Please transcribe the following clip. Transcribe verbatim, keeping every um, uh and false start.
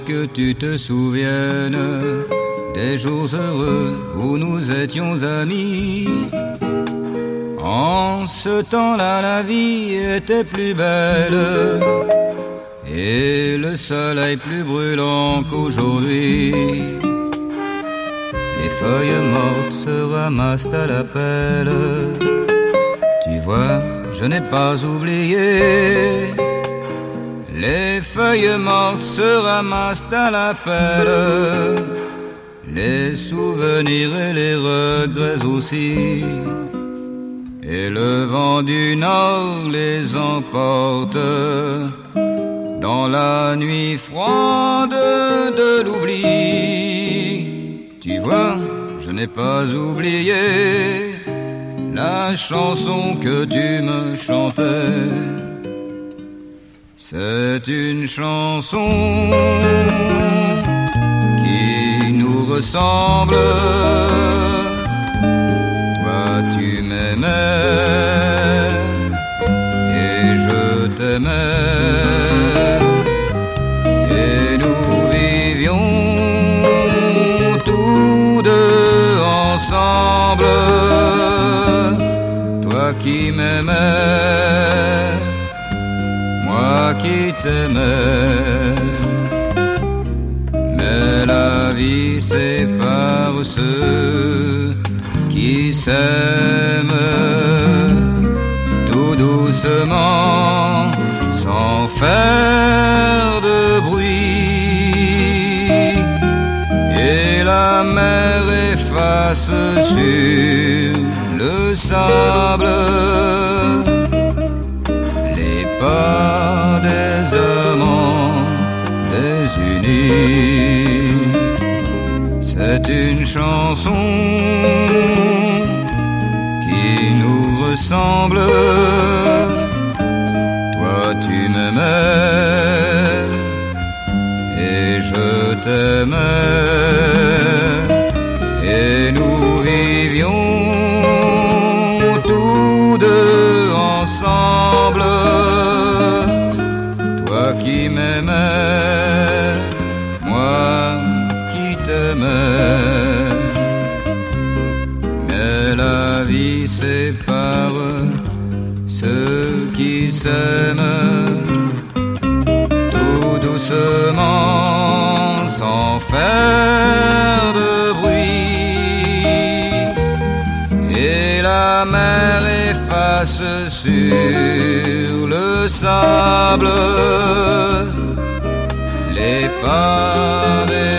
que tu te souviennes des jours heureux où nous étions amis. En ce temps-là, la vie était plus belle et le soleil plus brûlant qu'aujourd'hui. Les feuilles mortes se ramassent à la pelle. Tu vois, je n'ai pas oublié. Les feuilles mortes se ramassent à la pelle. Les souvenirs et les regrets aussi. Et le vent du nord les emporte dans la nuit froide de l'oubli. Tu vois, je n'ai pas oublié la chanson que tu me chantais. C'est une chanson qui nous ressemble. Toi tu m'aimais et je t'aimais. Et nous vivions tous deux ensemble. Toi qui m'aimais, moi qui t'aimais. Mais la vie sépare ceux qui s'aiment tout doucement, sans faire de bruit. Et la mer efface sur le sable les pas des amants désunis. C'est une chanson qui nous ressemble. Toi tu m'aimais et je t'aimais. Et nous vivions tous deux ensemble. Toi qui m'aimais, moi qui t'aimais. Mais la vie sépare ceux qui s'aiment tout doucement, sans faire de bruit. Et la mer efface sur le sable les pas des